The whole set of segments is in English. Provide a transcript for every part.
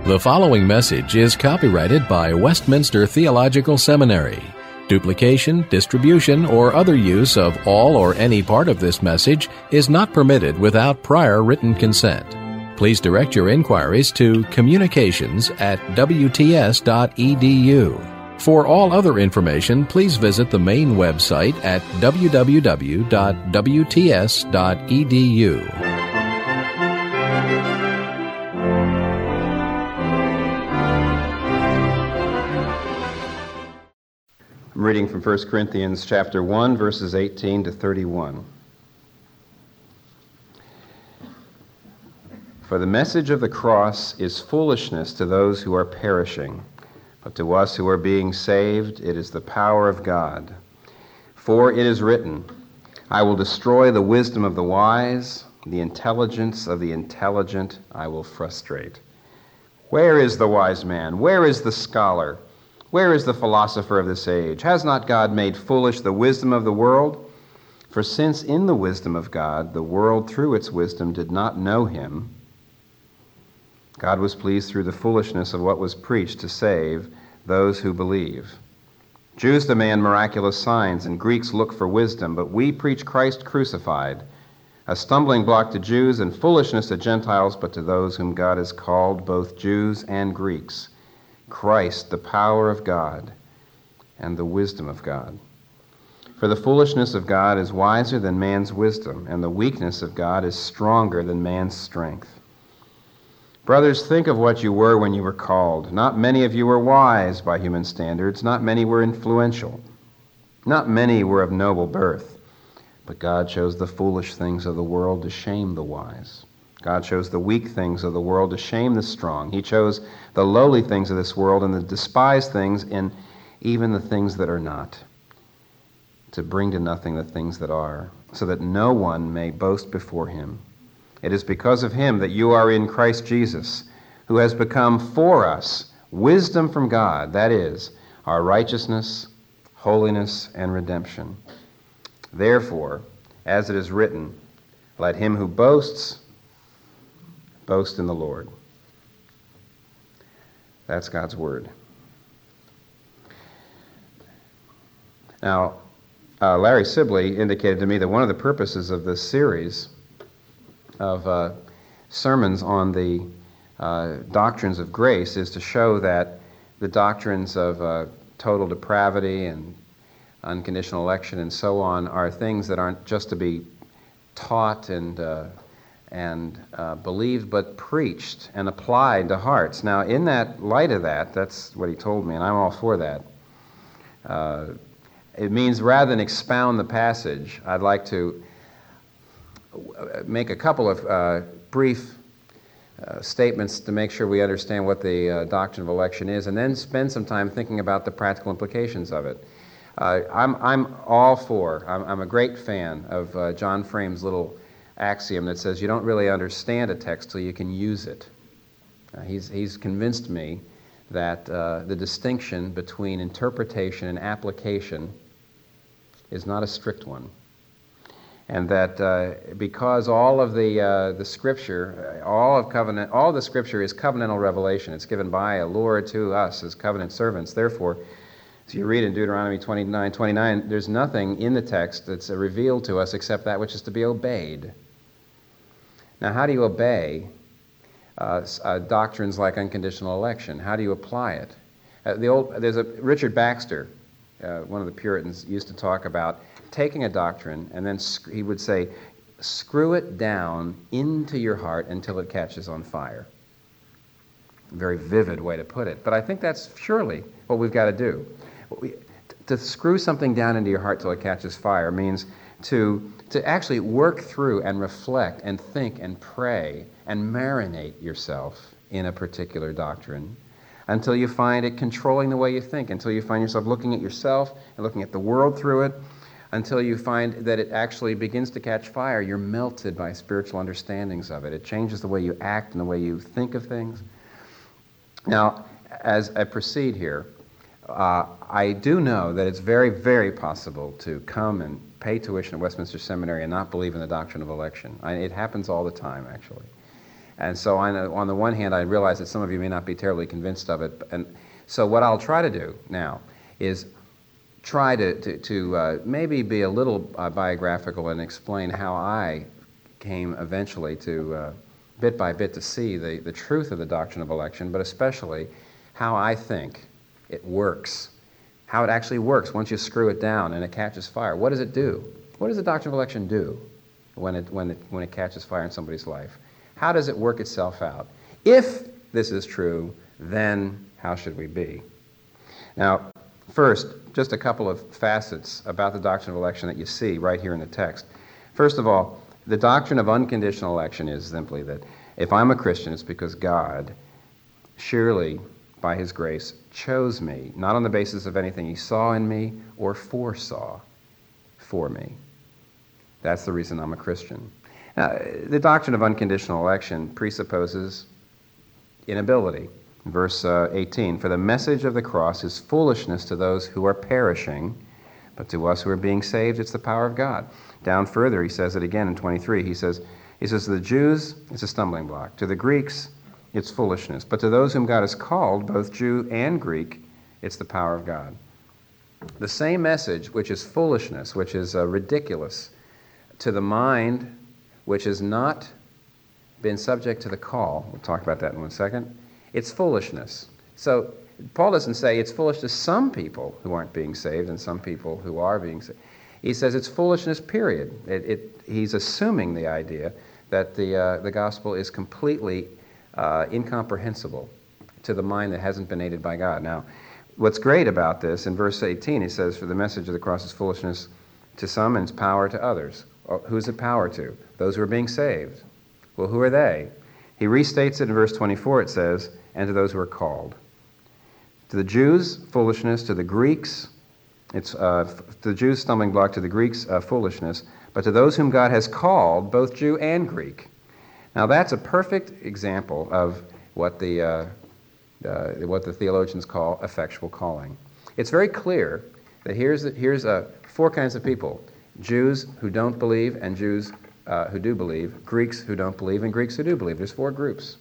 The following message is copyrighted by Westminster Theological Seminary. Duplication, distribution, or other use of all or any part of this message is not permitted without prior written consent. Please direct your inquiries to communications@wts.edu. For all other information, please visit the main website at www.wts.edu. I'm reading from 1 Corinthians chapter 1, verses 18 to 31. For the message of the cross is foolishness to those who are perishing, but to us who are being saved, it is the power of God. For it is written, I will destroy the wisdom of the wise, the intelligence of the intelligent I will frustrate. Where is the wise man? Where is the scholar? Where is the philosopher of this age? Has not God made foolish the wisdom of the world? For since in the wisdom of God, the world through its wisdom did not know him, God was pleased through the foolishness of what was preached to save those who believe. Jews demand miraculous signs, and Greeks look for wisdom, but we preach Christ crucified, a stumbling block to Jews and foolishness to Gentiles, but to those whom God has called, both Jews and Greeks, Christ, the power of God and the wisdom of God. For the foolishness of God is wiser than man's wisdom, and the weakness of God is stronger than man's strength. Brothers, think of what you were when you were called. Not many of you were wise by human standards. Not many were influential. Not many were of noble birth. But God chose the foolish things of the world to shame the wise. God chose the weak things of the world to shame the strong. He chose the lowly things of this world and the despised things, and even the things that are not, to bring to nothing the things that are, so that no one may boast before him. It is because of him that you are in Christ Jesus, who has become for us wisdom from God, that is, our righteousness, holiness, and redemption. Therefore, as it is written, let him who boasts boast in the Lord. That's God's word. Now, Larry Sibley indicated to me that one of the purposes of this series of sermons on the doctrines of grace is to show that the doctrines of total depravity and unconditional election and so on are things that aren't just to be taught and believed, but preached and applied to hearts. Now, in that light of that, that's what he told me, and I'm all for that. It means rather than expound the passage, I'd like to make a couple of brief statements to make sure we understand what the doctrine of election is, and then spend some time thinking about the practical implications of it. I'm all for, I'm a great fan of John Frame's little axiom that says you don't really understand a text till you can use it. He's convinced me that the distinction between interpretation and application is not a strict one, and that because all of the Scripture, all the Scripture is covenantal revelation. It's given by a Lord to us as covenant servants. Therefore, as you read in Deuteronomy 29:29, there's nothing in the text that's revealed to us except that which is to be obeyed. Now, how do you obey doctrines like unconditional election? How do you apply it? Richard Baxter, one of the Puritans, used to talk about taking a doctrine and then he would say, screw it down into your heart until it catches on fire. A very vivid way to put it. But I think that's surely what we've got to do. To screw something down into your heart till it catches fire means to actually work through and reflect and think and pray and marinate yourself in a particular doctrine until you find it controlling the way you think, until you find yourself looking at yourself and looking at the world through it, until you find that it actually begins to catch fire. You're melted by spiritual understandings of it. It changes the way you act and the way you think of things. Now, as I proceed here, I do know that it's very, very possible to come and pay tuition at Westminster Seminary and not believe in the doctrine of election. It happens all the time, actually. And so on the one hand, I realize that some of you may not be terribly convinced of it. And so what I'll try to do now is try to maybe be a little biographical and explain how I came eventually to, bit by bit, to see the truth of the doctrine of election, but especially how I think it works, how it actually works once you screw it down and it catches fire. What does it do? What does the doctrine of election do when it catches fire in somebody's life? How does it work itself out? If this is true, then how should we be? Now, first, just a couple of facets about the doctrine of election that you see right here in the text. First of all, the doctrine of unconditional election is simply that if I'm a Christian, it's because God, surely by His grace, chose me, not on the basis of anything He saw in me or foresaw for me. That's the reason I'm a Christian. Now, the doctrine of unconditional election presupposes inability. Verse 18, for the message of the cross is foolishness to those who are perishing, but to us who are being saved, it's the power of God. Down further, he says it again in 23. He says to the Jews, it's a stumbling block. To the Greeks, it's foolishness. But to those whom God has called, both Jew and Greek, it's the power of God. The same message, which is foolishness, which is ridiculous, to the mind which has not been subject to the call, we'll talk about that in 1 second, it's foolishness. So Paul doesn't say it's foolish to some people who aren't being saved and some people who are being saved. He says it's foolishness, period. He's assuming the idea that the gospel is completely incomprehensible to the mind that hasn't been aided by God. Now, what's great about this, in verse 18, he says, for the message of the cross is foolishness to some and it's power to others. Who's it power to? Those who are being saved. Well, who are they? He restates it in verse 24, it says, and to those who are called. To the Jews, foolishness. To the Greeks, it's to the Jews, stumbling block. To the Greeks, foolishness. But to those whom God has called, both Jew and Greek. Now that's a perfect example of what the theologians call effectual calling. It's very clear that here's 4 kinds of people: Jews who don't believe and Jews who do believe, Greeks who don't believe and Greeks who do believe. There's 4 groups.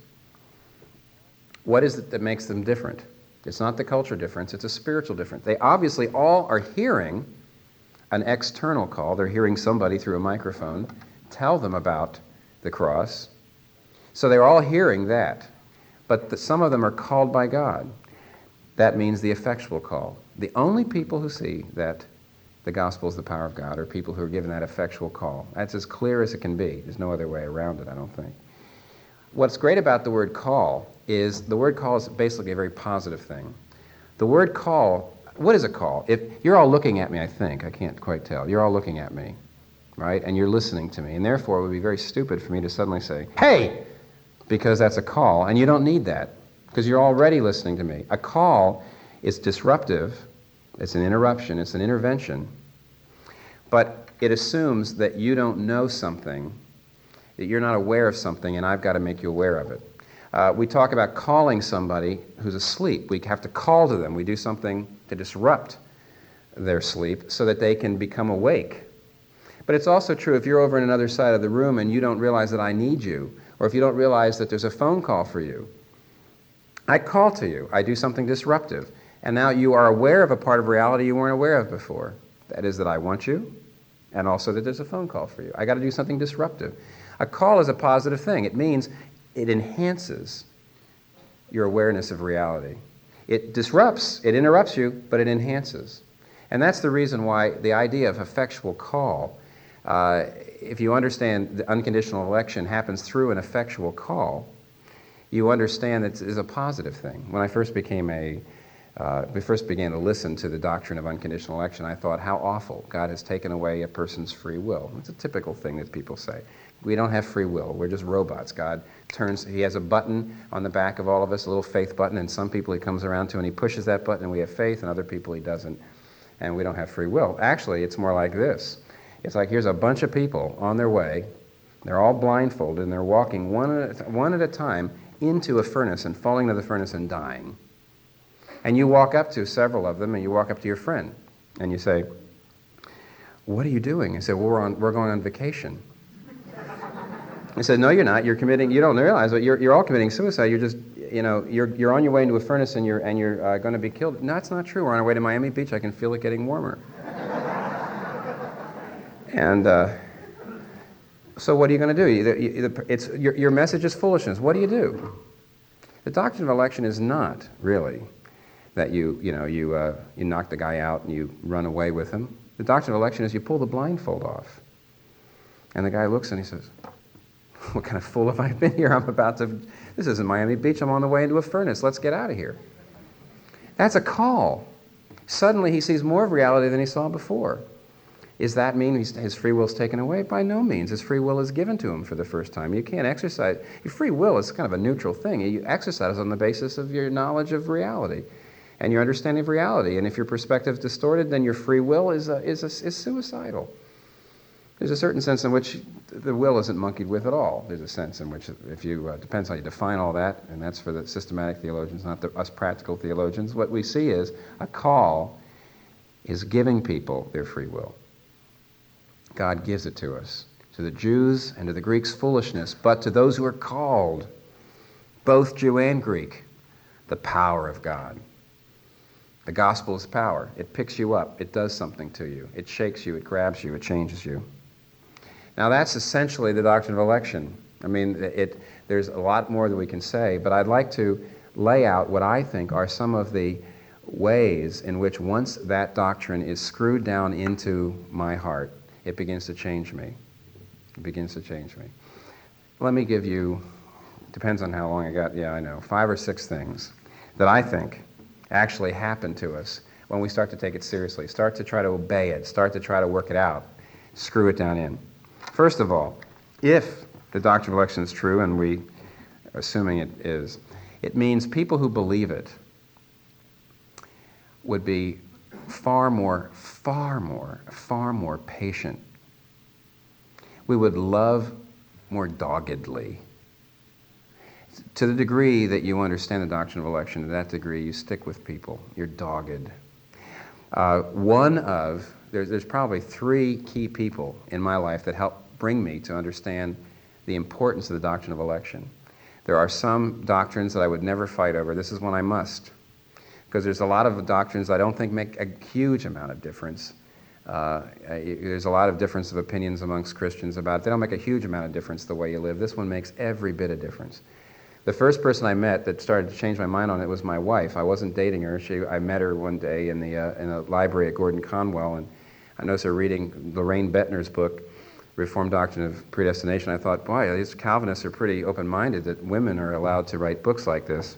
What is it that makes them different? It's not the culture difference, it's a spiritual difference. They obviously all are hearing an external call. They're hearing somebody through a microphone tell them about the cross. So they're all hearing that. But some of them are called by God. That means the effectual call. The only people who see that the gospel is the power of God are people who are given that effectual call. That's as clear as it can be. There's no other way around it, I don't think. What's great about the word call is the word call is basically a very positive thing. The word call, what is a call? If you're all looking at me, I think. I can't quite tell. You're all looking at me, right? And you're listening to me. And therefore, it would be very stupid for me to suddenly say, hey, because that's a call. And you don't need that because you're already listening to me. A call is disruptive. It's an interruption. It's an intervention. But it assumes that you don't know something, that you're not aware of something, and I've got to make you aware of it. We talk about calling somebody who's asleep. We have to call to them. We do something to disrupt their sleep so that they can become awake. But it's also true if you're over in another side of the room and you don't realize that I need you, or if you don't realize that there's a phone call for you. I call to you. I do something disruptive. And now you are aware of a part of reality you weren't aware of before. That is that I want you, and also that there's a phone call for you. I got to do something disruptive. A call is a positive thing. It means it enhances your awareness of reality. It disrupts, it interrupts you, but it enhances. And that's the reason why the idea of effectual call, if you understand the unconditional election happens through an effectual call, you understand that it is a positive thing. When I first we first began to listen to the doctrine of unconditional election, I thought, how awful. God has taken away a person's free will. It's a typical thing that people say. We don't have free will. We're just robots. God he has a button on the back of all of us, a little faith button, and some people he comes around to and he pushes that button and we have faith, and other people he doesn't, and we don't have free will. Actually, it's more like this. It's like here's a bunch of people on their way. They're all blindfolded, and they're walking one at a time into a furnace and falling into the furnace and dying. And you walk up to several of them, and you walk up to your friend, and you say, "What are you doing?" He said, "Well, we're going on vacation." He said, no, you're not. You don't realize it. You're all committing suicide. You're just, you're on your way into a furnace and you're going to be killed. No, that's not true. We're on our way to Miami Beach. I can feel it getting warmer. And so what are you going to do? Your message is foolishness. What do you do? The doctrine of election is not really that you knock the guy out and you run away with him. The doctrine of election is you pull the blindfold off. And the guy looks and he says, what kind of fool have I been here? This isn't Miami Beach. I'm on the way into a furnace. Let's get out of here. That's a call. Suddenly he sees more of reality than he saw before. Does that mean his free will is taken away? By no means. His free will is given to him for the first time. You can't exercise. Your free will is kind of a neutral thing. You exercise on the basis of your knowledge of reality and your understanding of reality. And if your perspective is distorted, then your free will is suicidal. There's a certain sense in which the will isn't monkeyed with at all. There's a sense in which, depends how you define all that, and that's for the systematic theologians, not us practical theologians. What we see is a call is giving people their free will. God gives it to us. To the Jews and to the Greeks, foolishness, but to those who are called, both Jew and Greek, the power of God. The gospel is power. It picks you up. It does something to you. It shakes you. It grabs you. It changes you. Now, that's essentially the doctrine of election. I mean, there's a lot more that we can say, but I'd like to lay out what I think are some of the ways in which once that doctrine is screwed down into my heart, it begins to change me. It begins to change me. Let me give you, depends on how long I got, 5 or 6 things that I think actually happen to us when we start to take it seriously, start to try to obey it, start to try to work it out, screw it down in. First of all, if the doctrine of election is true, and we are assuming it is, it means people who believe it would be far more patient. We would love more doggedly. To the degree that you understand the doctrine of election, to that degree you stick with people. You're dogged. There's probably 3 key people in my life that help bring me to understand the importance of the doctrine of election. There are some doctrines that I would never fight over. This is one I must. Because there's a lot of doctrines I don't think make a huge amount of difference. There's a lot of difference of opinions amongst Christians about it. They don't make a huge amount of difference the way you live. This one makes every bit of difference. The first person I met that started to change my mind on it was my wife. I wasn't dating her. I met her one day in the library at Gordon Conwell, and I noticed her reading Lorraine Bettner's book, Reformed Doctrine of Predestination. I thought, boy, these Calvinists are pretty open-minded that women are allowed to write books like this.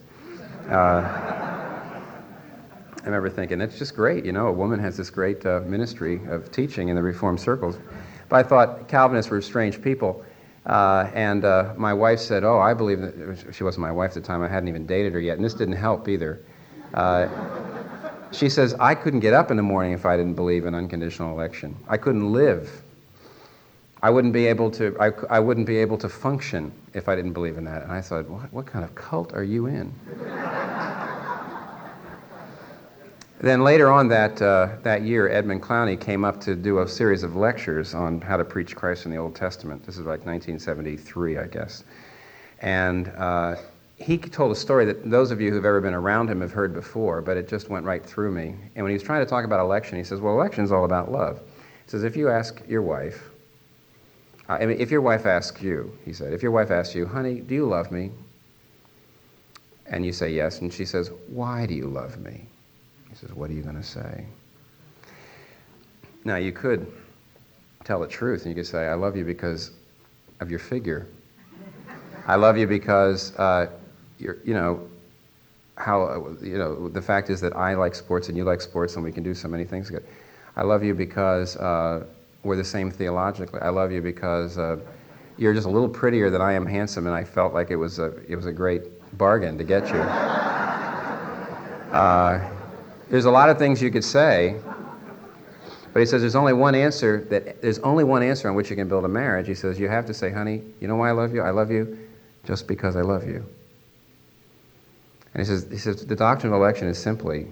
I remember thinking, that's just great. A woman has this great ministry of teaching in the Reformed circles. But I thought Calvinists were strange people. And my wife said, I believe that, she wasn't my wife at the time, I hadn't even dated her yet, and this didn't help either. She says, I couldn't get up in the morning if I didn't believe in unconditional election. I couldn't live. I wouldn't be able to function if I didn't believe in that. And I thought, what kind of cult are you in? Then later on that year, Edmund Clowney came up to do a series of lectures on how to preach Christ in the Old Testament. This is like 1973, I guess. And he told a story that those of you who've ever been around him have heard before, but it just went right through me. And when he was trying to talk about election, he says, well, election's all about love. He says, if you ask your wife, if your wife asks you, he said, if your wife asks you, honey, do you love me? And you say yes, and she says, why do you love me? He says, what are you going to say? Now, you could tell the truth, and you could say, I love you because of your figure. I love you because, the fact is that I like sports and you like sports and we can do so many things good. I love you because we're the same theologically. I love you because you're just a little prettier than I am handsome, and I felt like it was a great bargain to get you. There's a lot of things you could say, but he says there's only one answer on which you can build a marriage. He says you have to say, honey, you know why I love you? I love you just because I love you. And he says the doctrine of election is simply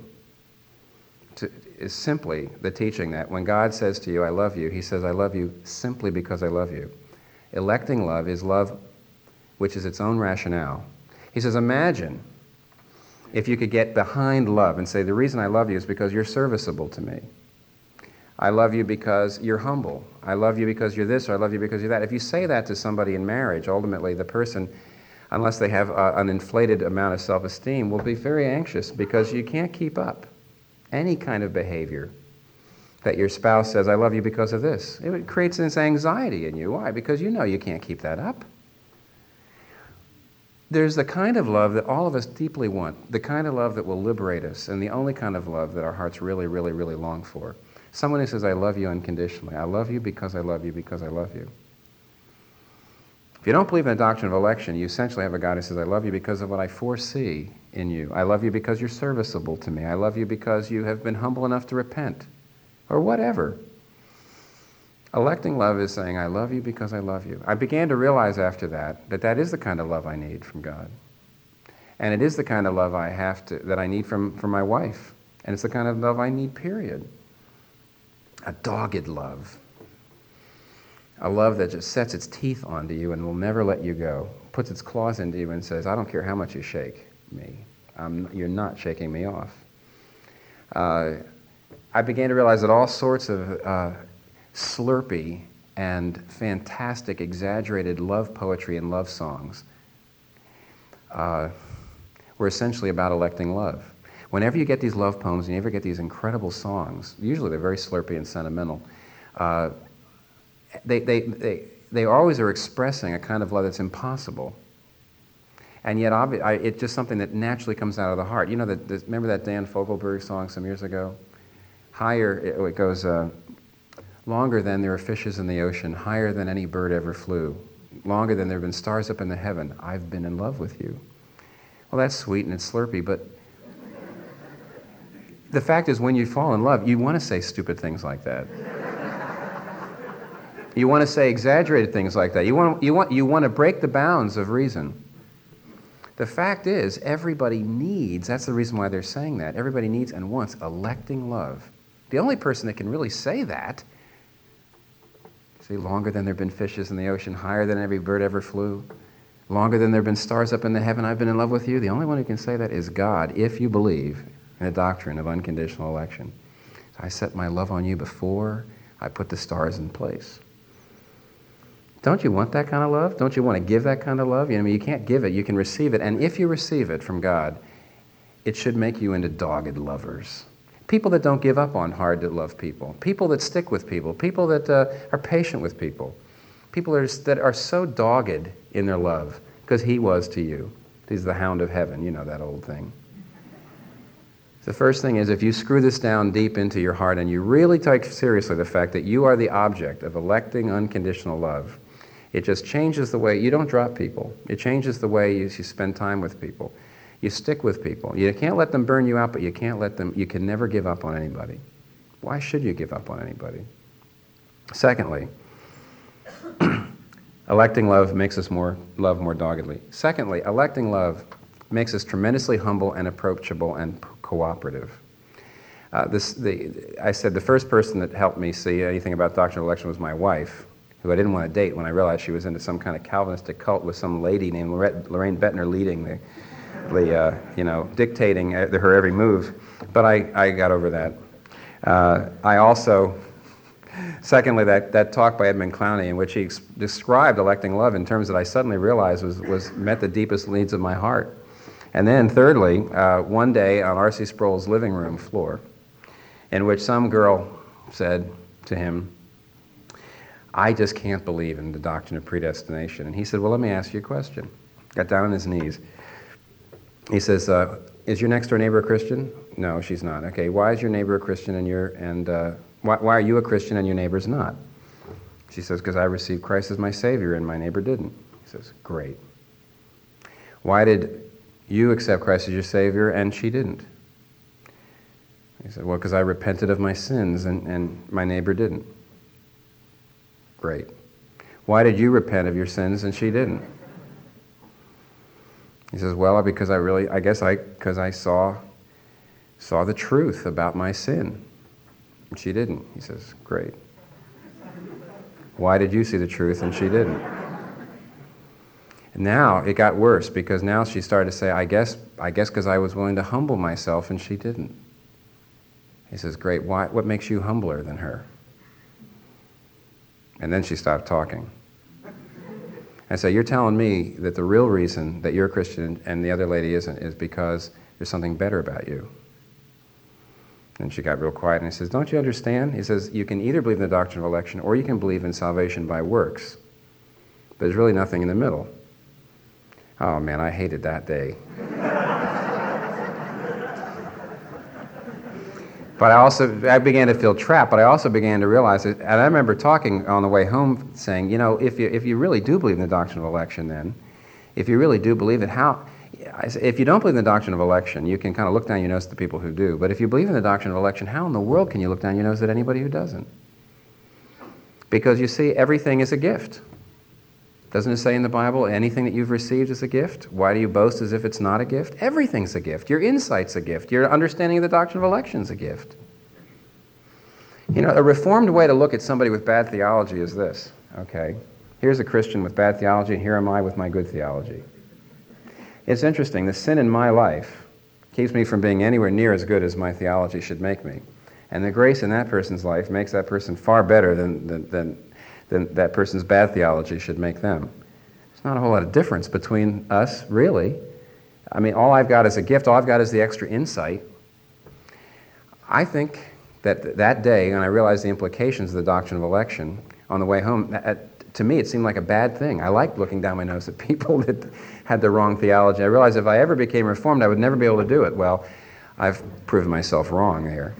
the teaching that when God says to you, I love you, he says, I love you simply because I love you. Electing love is love which is its own rationale. He says, imagine if you could get behind love and say, the reason I love you is because you're serviceable to me. I love you because you're humble. I love you because you're this, or I love you because you're that. If you say that to somebody in marriage, ultimately the person, unless they have an inflated amount of self-esteem, will be very anxious because you can't keep up any kind of behavior that your spouse says, I love you because of this. It creates this anxiety in you. Why? Because you know you can't keep that up. There's the kind of love that all of us deeply want, the kind of love that will liberate us, and the only kind of love that our hearts really, really, really long for. Someone who says, I love you unconditionally. I love you because I love you because I love you. If you don't believe in the doctrine of election, you essentially have a God who says, I love you because of what I foresee in you. I love you because you're serviceable to me. I love you because you have been humble enough to repent, or whatever. Electing love is saying, I love you because I love you. I began to realize after that that is the kind of love I need from God. And it is the kind of love that I need from my wife. And it's the kind of love I need, period. A dogged love. A love that just sets its teeth onto you and will never let you go. Puts its claws into you and says, I don't care how much you shake me. You're not shaking me off. I began to realize that all sorts of slurpy and fantastic, exaggerated love poetry and love songs were essentially about electing love. Whenever you get these love poems and you ever get these incredible songs, usually they're very slurpy and sentimental, they always are expressing a kind of love that's impossible. And yet it's just something that naturally comes out of the heart. You know, remember that Dan Fogelberg song some years ago? Higher, it goes, longer than there are fishes in the ocean, higher than any bird ever flew, longer than there have been stars up in the heaven, I've been in love with you. Well, that's sweet and it's slurpy, but the fact is when you fall in love, you want to say stupid things like that. You want to say exaggerated things like that. You want to break the bounds of reason. The fact is, everybody needs, that's the reason why they're saying that, everybody needs and wants electing love. The only person that can really say that, see, longer than there have been fishes in the ocean, higher than every bird ever flew, longer than there have been stars up in the heaven, I've been in love with you, the only one who can say that is God, if you believe in the doctrine of unconditional election. I set my love on you before I put the stars in place. Don't you want that kind of love? Don't you want to give that kind of love? You can't give it, you can receive it. And if you receive it from God, it should make you into dogged lovers. People that don't give up on hard to love people. People that stick with people. People that are patient with people. People that are so dogged in their love, because he was to you. He's the hound of heaven, you know that old thing. The first thing is, if you screw this down deep into your heart and you really take seriously the fact that you are the object of electing unconditional love, it just changes the way, you don't drop people. It changes the way you spend time with people. You stick with people. You can't let them burn you out, but you can never give up on anybody. Why should you give up on anybody? Secondly, electing love makes us love more doggedly. Secondly, electing love makes us tremendously humble and approachable and cooperative. I said the first person that helped me see anything about doctrinal election was my wife, who I didn't want to date when I realized she was into some kind of Calvinistic cult with some lady named Lorraine Bettner leading dictating her every move. But I got over that. I also, secondly, that talk by Edmund Clowney in which he described electing love in terms that I suddenly realized met the deepest needs of my heart. And then thirdly, one day on R.C. Sproul's living room floor, in which some girl said to him, I just can't believe in the doctrine of predestination. And he said, well, let me ask you a question. Got down on his knees. He says, is your next door neighbor a Christian? No, she's not. Okay, why is your neighbor a Christian why are you a Christian and your neighbor's not? She says, because I received Christ as my Savior and my neighbor didn't. He says, great. Why did you accept Christ as your Savior and she didn't? He said, well, because I repented of my sins and my neighbor didn't. Great. Why did you repent of your sins and she didn't? He says, well, because I saw the truth about my sin. And she didn't. He says, great. Why did you see the truth and she didn't? And now it got worse because now she started to say, I guess because I was willing to humble myself and she didn't. He says, great, what makes you humbler than her? And then she stopped talking. I say, you're telling me that the real reason that you're a Christian and the other lady isn't is because there's something better about you. And she got real quiet, and he says, don't you understand? He says, you can either believe in the doctrine of election or you can believe in salvation by works. But there's really nothing in the middle. Oh man, I hated that day. But I began to feel trapped, but I also began to realize it, and I remember talking on the way home saying, if you really do believe in the doctrine of election then, if you really do believe it, if you don't believe in the doctrine of election, you can kind of look down your nose at the people who do, but if you believe in the doctrine of election, how in the world can you look down your nose at anybody who doesn't? Because you see, everything is a gift. Doesn't it say in the Bible, anything that you've received is a gift? Why do you boast as if it's not a gift? Everything's a gift. Your insight's a gift. Your understanding of the doctrine of election's a gift. A reformed way to look at somebody with bad theology is this, okay? Here's a Christian with bad theology, and here am I with my good theology. It's interesting, the sin in my life keeps me from being anywhere near as good as my theology should make me. And the grace in that person's life makes that person far better than that person's bad theology should make them. There's not a whole lot of difference between us, really. I mean, all I've got is a gift. All I've got is the extra insight. I think that day, when I realized the implications of the doctrine of election, on the way home, to me it seemed like a bad thing. I liked looking down my nose at people that had the wrong theology. I realized if I ever became Reformed, I would never be able to do it. Well, I've proven myself wrong there.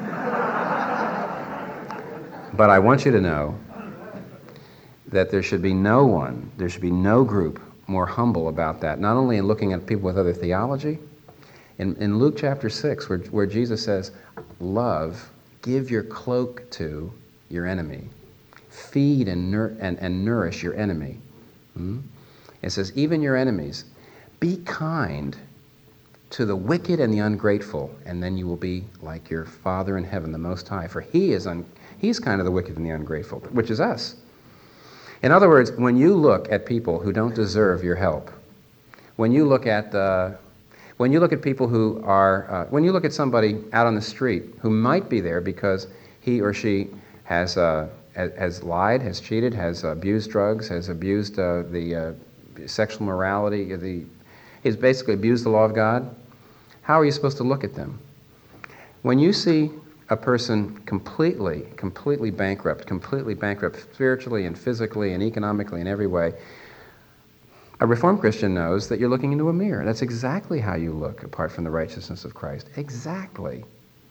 But I want you to know that there should be no group more humble about that, not only in looking at people with other theology. In Luke chapter 6, where Jesus says, love, give your cloak to your enemy. Feed and nourish your enemy. It says, even your enemies, be kind to the wicked and the ungrateful, and then you will be like your Father in heaven, the Most High. For He's kind of the wicked and the ungrateful, which is us. In other words, when you look at people who don't deserve your help, when you look at people who are, when you look at somebody out on the street who might be there because he or she has lied, has cheated, has abused drugs, has abused the sexual morality, he's basically abused the law of God, how are you supposed to look at them? When you see a person completely bankrupt spiritually and physically and economically in every way, a Reformed Christian knows that you're looking into a mirror. That's exactly how you look apart from the righteousness of Christ. Exactly.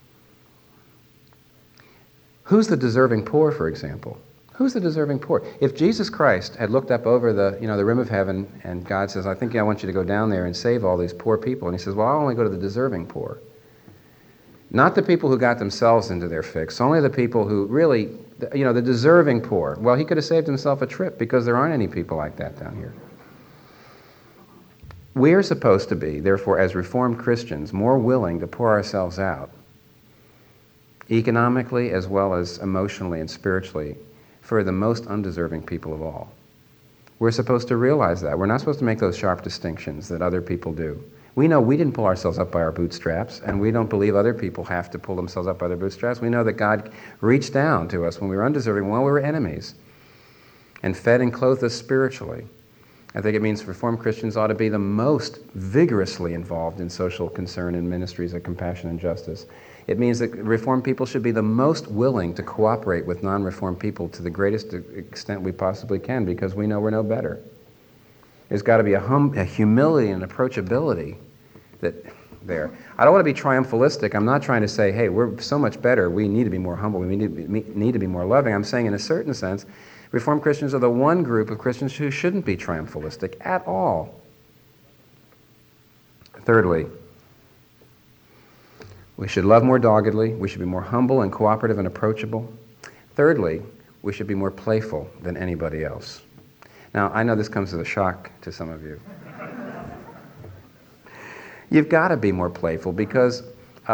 Who's the deserving poor, for example? Who's the deserving poor? If Jesus Christ had looked up over the rim of heaven and God says, I want you to go down there and save all these poor people. And he says, well, I'll only go to the deserving poor. Not the people who got themselves into their fix, only the people who really, the deserving poor. Well, he could have saved himself a trip because there aren't any people like that down here. We're supposed to be, therefore, as Reformed Christians, more willing to pour ourselves out, economically as well as emotionally and spiritually, for the most undeserving people of all. We're supposed to realize that. We're not supposed to make those sharp distinctions that other people do. We know we didn't pull ourselves up by our bootstraps, and we don't believe other people have to pull themselves up by their bootstraps. We know that God reached down to us when we were undeserving, when we were enemies, and fed and clothed us spiritually. I think it means Reformed Christians ought to be the most vigorously involved in social concern and ministries of compassion and justice. It means that Reformed people should be the most willing to cooperate with non-Reformed people to the greatest extent we possibly can, because we know we're no better. There's got to be a humility and approachability there. I don't want to be triumphalistic. I'm not trying to say, hey, we're so much better, we need to be more humble, we need to be more loving. I'm saying in a certain sense, Reformed Christians are the one group of Christians who shouldn't be triumphalistic at all. Thirdly, we should love more doggedly. We should be more humble and cooperative and approachable. Thirdly, we should be more playful than anybody else. Now, I know this comes as a shock to some of you. You've got to be more playful because,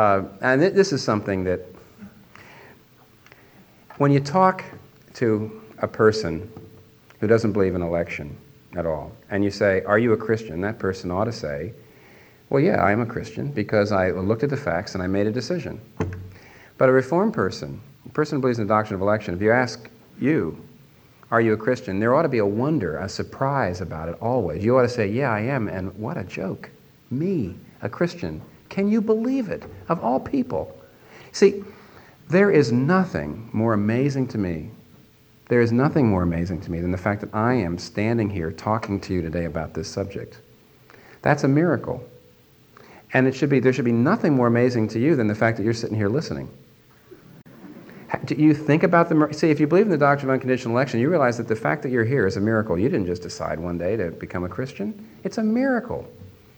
and this is something that when you talk to a person who doesn't believe in election at all, and you say, "Are you a Christian?" that person ought to say, "Well, yeah, I am a Christian because I looked at the facts and I made a decision." But a Reformed person, a person who believes in the doctrine of election, if you ask you, "Are you a Christian?" there ought to be a wonder, a surprise about it always. You ought to say, "Yeah, I am," and what a joke. Me, a Christian. Can you believe it? Of all people. See, there is nothing more amazing to me. There is nothing more amazing to me than the fact that I am standing here talking to you today about this subject. That's a miracle. And there should be nothing more amazing to you than the fact that you're sitting here listening. Do you think about see, if you believe in the doctrine of unconditional election, you realize that the fact that you're here is a miracle. You didn't just decide one day to become a Christian. It's a miracle.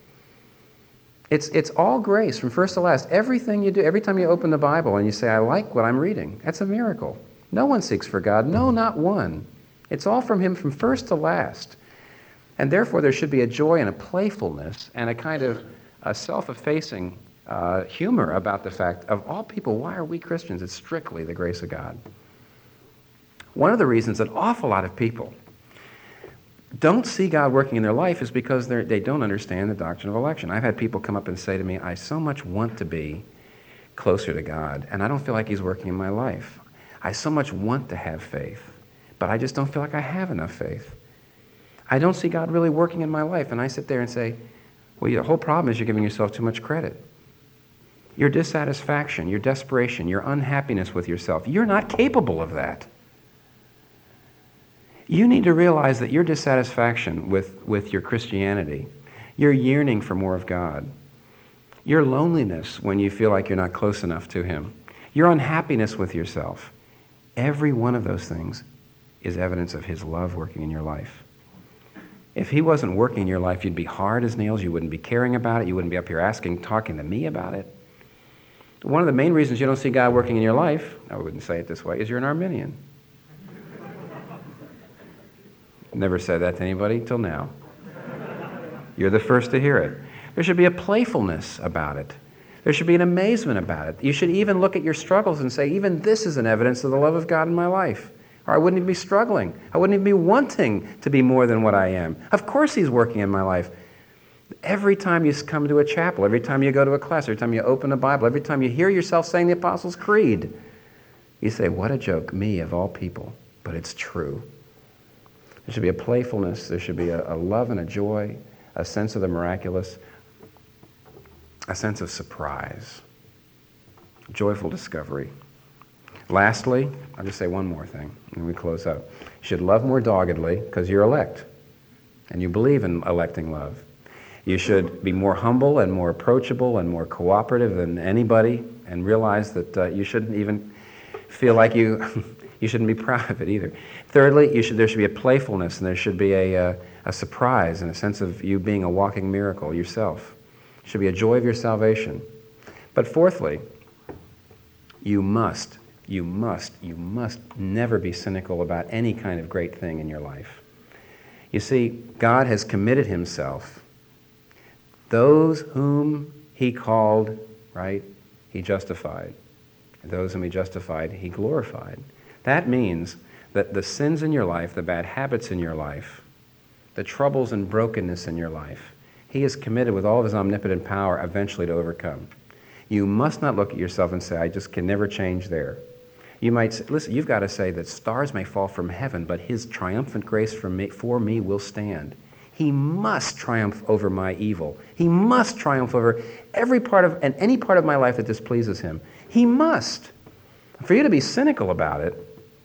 It's all grace from first to last. Everything you do, every time you open the Bible and you say, "I like what I'm reading," that's a miracle. No one seeks for God. No, not one. It's all from Him from first to last. And therefore there should be a joy and a playfulness and a kind of a self-effacing humor about the fact of all people, why are we Christians? It's strictly the grace of God. One of the reasons an awful lot of people don't see God working in their life is because they don't understand the doctrine of election. I've had people come up and say to me, "I so much want to be closer to God, and I don't feel like He's working in my life. I so much want to have faith, but I just don't feel like I have enough faith. I don't see God really working in my life." And I sit there and say, "Well, the whole problem is you're giving yourself too much credit. Your dissatisfaction, your desperation, your unhappiness with yourself, you're not capable of that. You need to realize that your dissatisfaction with your Christianity, your yearning for more of God, your loneliness when you feel like you're not close enough to Him, your unhappiness with yourself, every one of those things is evidence of His love working in your life. If He wasn't working in your life, you'd be hard as nails, you wouldn't be caring about it, you wouldn't be up here talking to me about it. One of the main reasons you don't see God working in your life, I wouldn't say it this way, is you're an Arminian. Never said that to anybody till now. You're the first to hear it. There should be a playfulness about it. There should be an amazement about it. You should even look at your struggles and say, even this is an evidence of the love of God in my life. Or I wouldn't even be struggling. I wouldn't even be wanting to be more than what I am. Of course He's working in my life. Every time you come to a chapel, every time you go to a class, every time you open a Bible, every time you hear yourself saying the Apostles' Creed, you say, what a joke, me of all people, but it's true. There should be a playfulness, there should be a love and a joy, a sense of the miraculous, a sense of surprise, joyful discovery. Lastly, I'll just say one more thing, and we close up. You should love more doggedly because you're elect, and you believe in electing love. You should be more humble and more approachable and more cooperative than anybody, and realize that you shouldn't even feel like you shouldn't be proud of it either. Thirdly, there should be a playfulness, and there should be a surprise and a sense of you being a walking miracle yourself. There should be a joy of your salvation. But fourthly, you must never be cynical about any kind of great thing in your life. You see, God has committed Himself. Those whom He called, right, He justified. And those whom He justified, He glorified. That means that the sins in your life, the bad habits in your life, the troubles and brokenness in your life, He is committed with all of His omnipotent power eventually to overcome. You must not look at yourself and say, I just can never change there. You might say, listen, you've got to say that stars may fall from heaven, but His triumphant grace for me will stand. He must triumph over my evil. He must triumph over every part of and any part of my life that displeases Him. He must. For you to be cynical about it,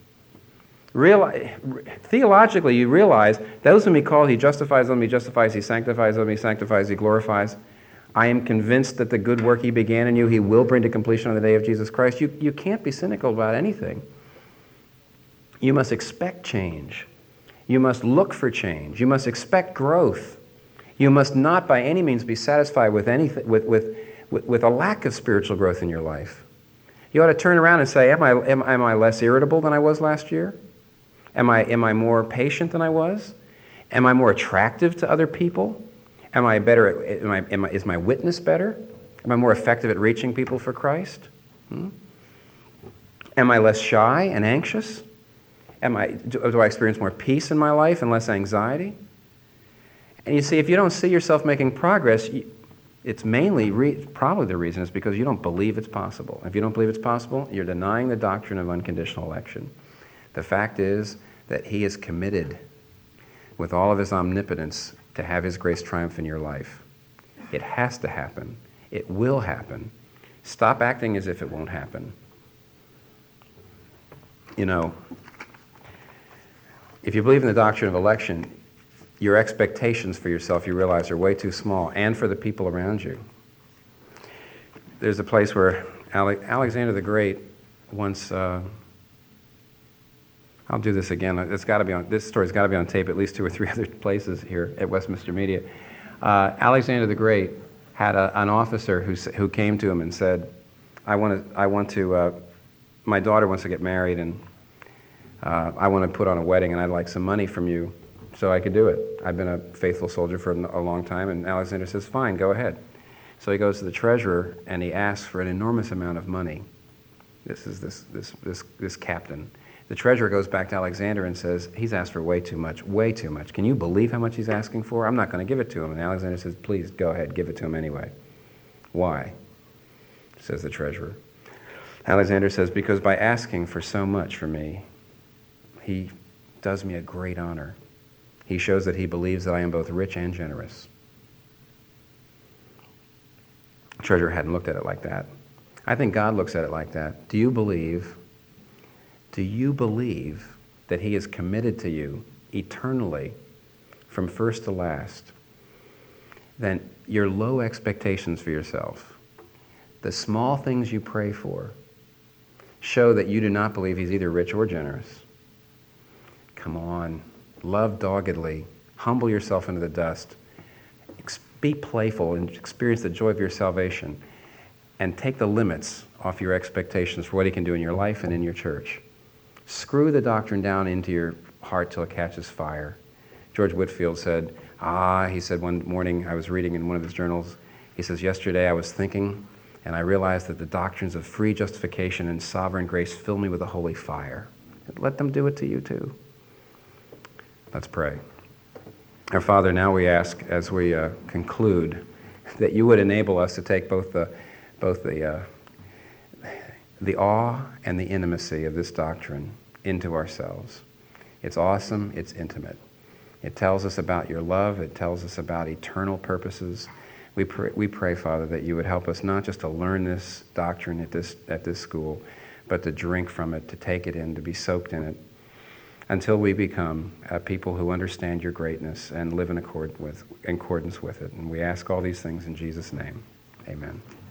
theologically you realize those whom He called, He justifies them, He justifies, He sanctifies them, He sanctifies, He glorifies. I am convinced that the good work He began in you, He will bring to completion on the day of Jesus Christ. You can't be cynical about anything. You must expect change. You must look for change. You must expect growth. You must not by any means be satisfied with anything, with a lack of spiritual growth in your life. You ought to turn around and say, am I less irritable than I was last year? Am I more patient than I was? Am I more attractive to other people? Am I better is my witness better? Am I more effective at reaching people for Christ? Am I less shy and anxious? Do I experience more peace in my life and less anxiety? And you see, if you don't see yourself making progress, it's mainly, probably the reason is because you don't believe it's possible. If you don't believe it's possible, you're denying the doctrine of unconditional election. The fact is that He is committed with all of His omnipotence to have His grace triumph in your life. It has to happen. It will happen. Stop acting as if it won't happen. You know, if you believe in the doctrine of election, your expectations for yourself, you realize, are way too small, and for the people around you. There's a place where Alexander the Great once, I'll do this again. This story's got to be on tape at least 2 or 3 other places here at Westminster Media. Alexander the Great had an officer who came to him and said, my daughter wants to get married, and I want to put on a wedding, and I'd like some money from you so I could do it. I've been a faithful soldier for a long time. And Alexander says, fine, go ahead. So he goes to the treasurer and he asks for an enormous amount of money. This is this captain. The treasurer goes back to Alexander and says, he's asked for way too much. Can you believe how much he's asking for? I'm not going to give it to him. And Alexander says, please, go ahead, give it to him anyway. Why? Says the treasurer. Alexander says, because by asking for so much for me, he does me a great honor. He shows that he believes that I am both rich and generous. The treasurer hadn't looked at it like that. I think God looks at it like that. Do you believe that He is committed to you eternally from first to last? Then your low expectations for yourself, the small things you pray for, show that you do not believe He's either rich or generous. Come on. Love doggedly. Humble yourself into the dust. Be playful and experience the joy of your salvation. And take the limits off your expectations for what He can do in your life and in your church. Screw the doctrine down into your heart till it catches fire. George Whitefield said, he said one morning, I was reading in one of his journals, he says, yesterday I was thinking and I realized that the doctrines of free justification and sovereign grace fill me with a holy fire. Let them do it to you too. Let's pray. Our Father, now we ask, as we conclude, that you would enable us to take both the awe and the intimacy of this doctrine into ourselves. It's awesome. It's intimate. It tells us about your love. It tells us about eternal purposes. We pray, Father, that you would help us not just to learn this doctrine at this school, but to drink from it, to take it in, to be soaked in it, until we become people who understand your greatness and live in accordance with it. And we ask all these things in Jesus' name. Amen.